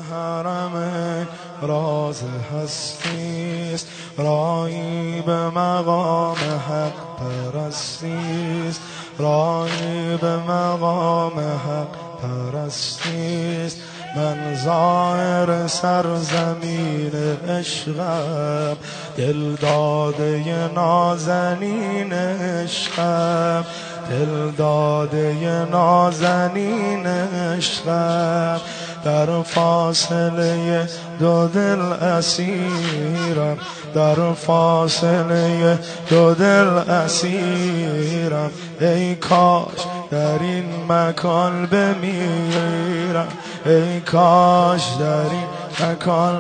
الحرمین راز هستیست، راهی به مقام حق پرستیست، راهی به مقام حق پرستیست. من زائر سرزمین عشقم، دلداده نازنین عشقم، دلداده نازنین عشقم. در فاصله دو دل اسیرم، در فاصله دو دل اسیرم. ای کاش در این مکان بمیرم، ای کاش در این مکان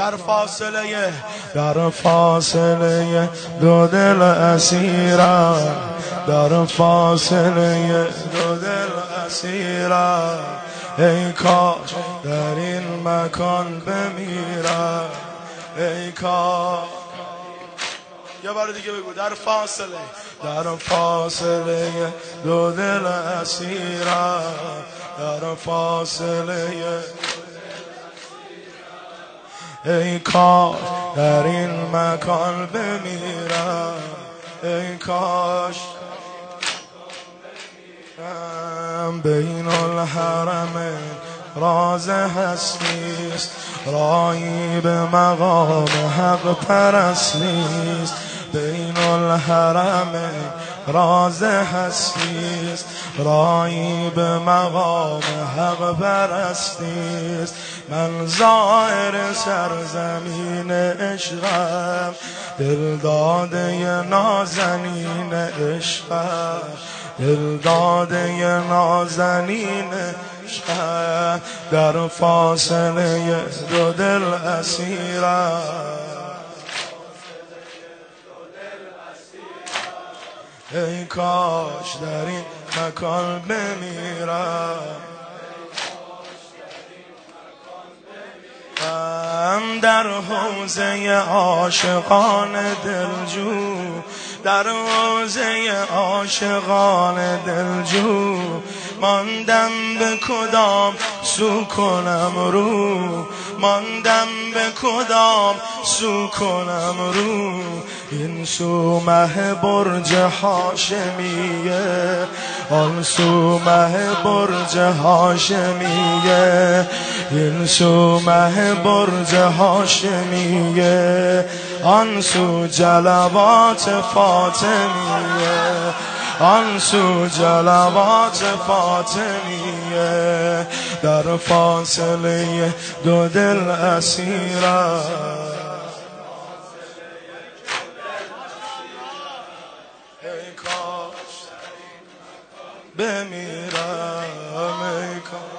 در فاصله دو دل اسیرم، در فاصله دو دل اسیرم. ای کاش در این مکان بمیرم، ای کاش. یه بار دیگه بگو. در فاصله دو دل اسیرم، در فاصله. ای کاش در این مکان بمیرم، ای کاش. بین الحرمین راز هستیست، راهی به مقام حق پرستیست. بین الحرمین راز هستیست، راهی به مقام حق پرستیست. من زائر سرزمین عشقم، دلداده نازنین عشقم، دلداده نازنین عشقم. در فاصله دو دل اسیرم، ای کاش در این مکان بمیرم. در حوزه عاشقان دلجو، در حوزه عاشقان دلجو. ماندم به کدام سو کنم رو، ماندم به کدام سو کنم رو. این سو مه برج هاشمیه، آن سو مه برج هاشمیه. این سو مه برج هاشمیه، آن سو جلوات فاطمیه، آن سو جلوات فاطمیه. در فاصله دو دل اسیرم، ای کاش بمیرم، ای کاش.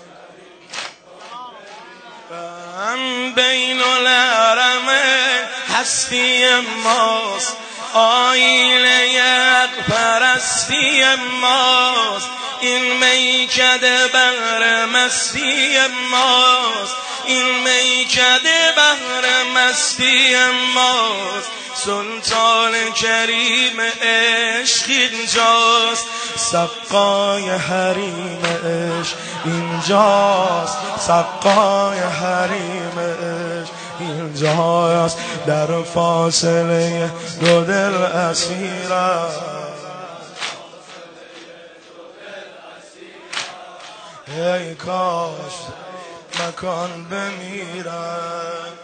بین الحرمین هستی ماست، آیینه حق پرستی ماست. این میکده بحر مستی ماست، این میکده بحر مستی ماست. سلطان کریم عشق اینجاست، سقای حریم عشق اینجاست، سقای حریم عشق اینجاست. در فاصله دو دل اسیرم، ای کاش مکان بمیرم.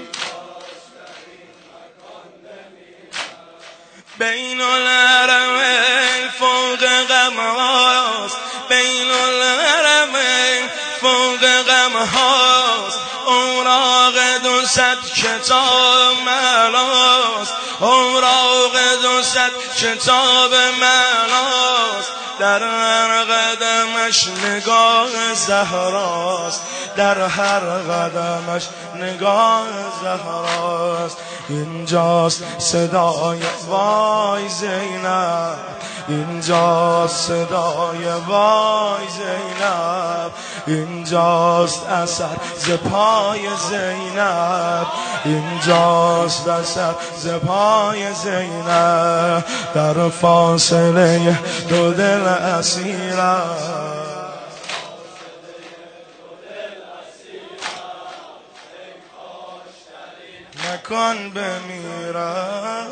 بین الحرمین فوق غم هاست، بین الحرمین فوق غم هاست. اوراق 200 کتاب ملاست، اوراق 200 کتاب ملاست. در هر قدمش نگاه زهراست، در هر قدمش نگاه زهراست. اینجاست صدای وای زینب، اینجاست صدای وای زینب. اینجاست اثر ز پای زینب، اینجاست اثر ز پای زینب. در فاصله دو دل اسیرم، مکان بمیرم.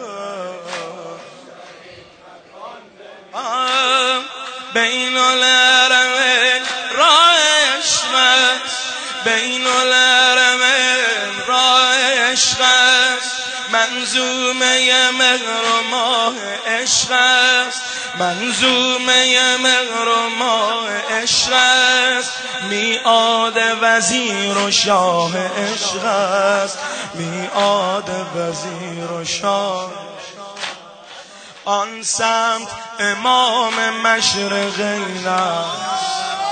بین الحرمین راه عشق است، بین الحرمین راه عشق است، منظومه مهر و ماه عشق است، منظومه مهر و ماه عشق است، میعاد وزیر و شاه عشق است، میعاد وزیر و شاه. آن سمت امام مشرقین است،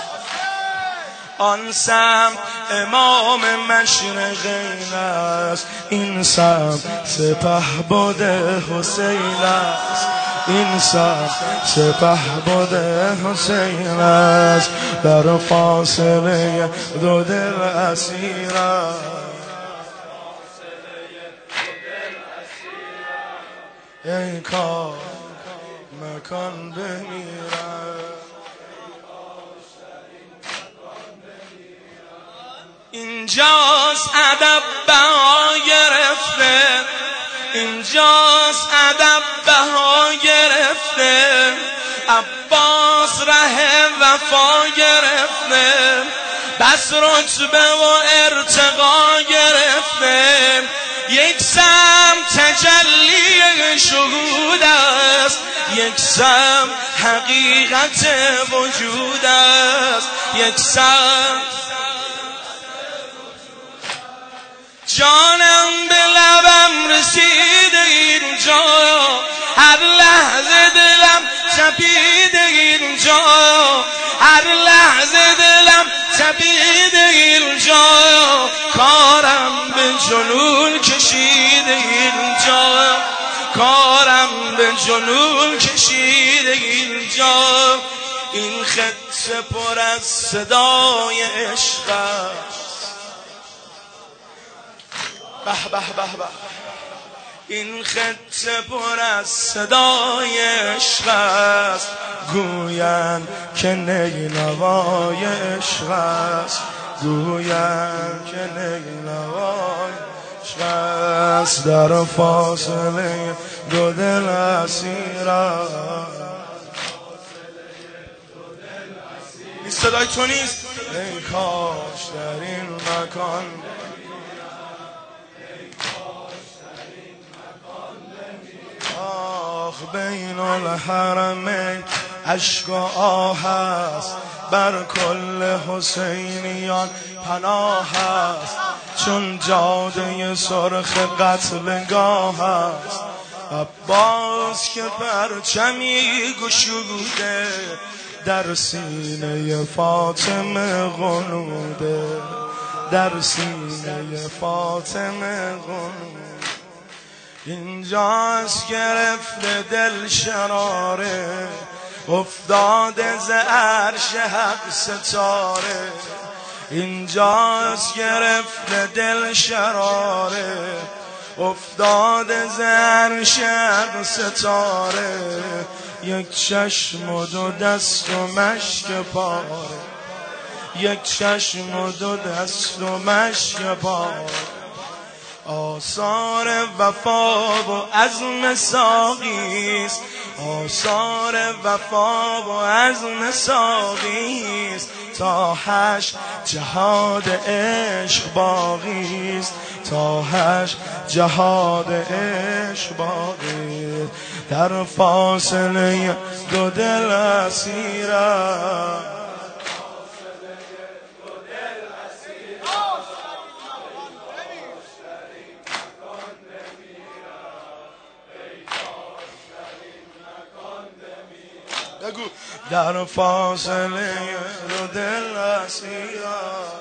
آن سمت امام مشرقین است، این سمت سپهبد حسین است، این سمت سپهبد حسین است، در فاصله دو دل اسیر است. ای کاش مکان بمیرم. اینجاست ادب بها گرفته، اینجاست ادب بها گرفته، عباس ره وفا گرفته، بس رتبه و ارتقا گرفته، یک سمت تجلی شهود است، یک سمت حقیقت وجود است، یک سمت جانم به لبم رسیده اینجا، هر لحظه دلم تپیده اینجا، هر لحظه دلم تپیده اینجا، کارم به جنون کشیده اینجا، کارم به جنون کشیده اینجا. این خط پر از صدای عشق است، به به به به، این خط پر از صدای عشق است، گویند که نینوای عشق است، گویند که نینوای عشق است، در فاصله دو دل اسیر است. این صدای تو نیست؟ ای کاش در این مکان بین الحرمین اشک و آه است، بر کل حسینیان پناه است، چون جاده سرخ قتلگاه است، عباس که پرچمی گشوده، در سینه فاطمه غنوده، در سینه فاطمه غنوده. اینجاست گرفته دل شراره، افتاده ز عرش حق ستاره، اینجاست گرفته دل شراره، افتاده ز عرش حق ستاره، یک چشم و دو دست و مشک پاره، یک چشم و دو دست و مشک پاره، آثار وفا و عزم ساقیست، آثار وفا و عزم ساقیست، تا حشر جهاد عشق باقیست، تا حشر جهاد عشق باقیست، در فاصله دو دل اسیرم. در فاصله دو دل اسیرم،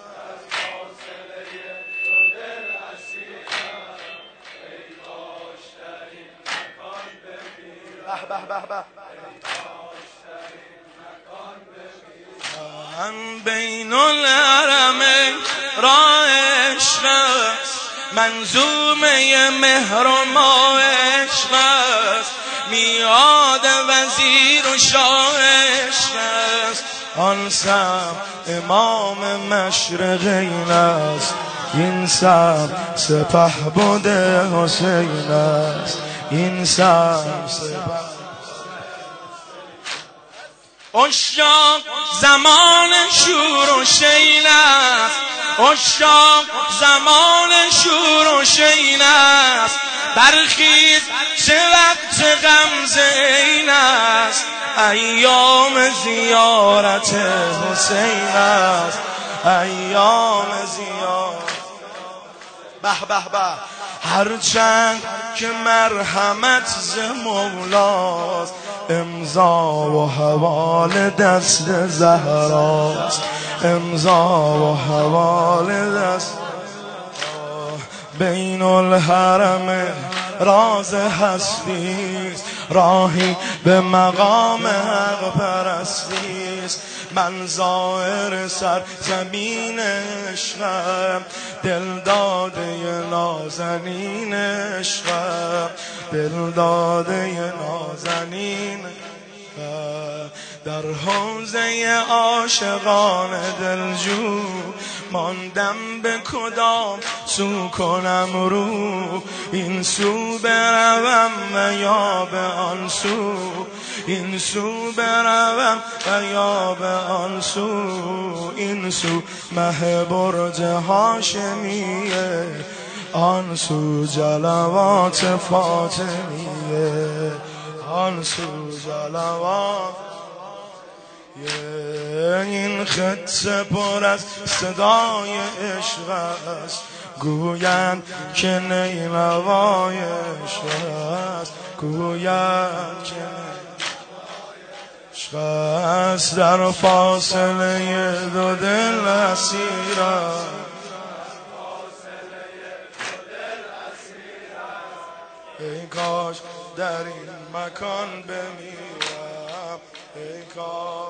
من بین الحرمین راه عشق است، منظومه مهر و ماه عشق است، میعاد وزیر و شاه عشق است، آن سمت امام مشرقین است، این سر سپهبد حسین است، این سر سپهبد. عشاق زمان شور و شیل است، عشاق زمان شور و شیل است. برخیز چه وقت غمزین است، ایام زیارت حسین است، ایام زیارت. به به به. هرچند که مرحمت ز مولاست، امضا و حوال دست زهراست، امضا و حوال دست. بین الحرم راز هستیست، راهی به مقام حق پرستیست. من زائر سر زمین عشقم، دل داده نازنین عشقم، دل داده نازنین. در حوزه عاشقان دلجو، ماندم به کدام سو کنم رو. این سو بروم و یا به آن سو، این سو بروم و یا به آن سو. این سو مه برج هاشمیه، آن سو جلوات فاطمیه، آن سو جلوات. این خطه پر از صدای عشق است، گویند که نیموای عشق است، گویند که عشق است. در فاصله دو دل اسیر است، ای کاش در این مکان بمیرم، ای کاش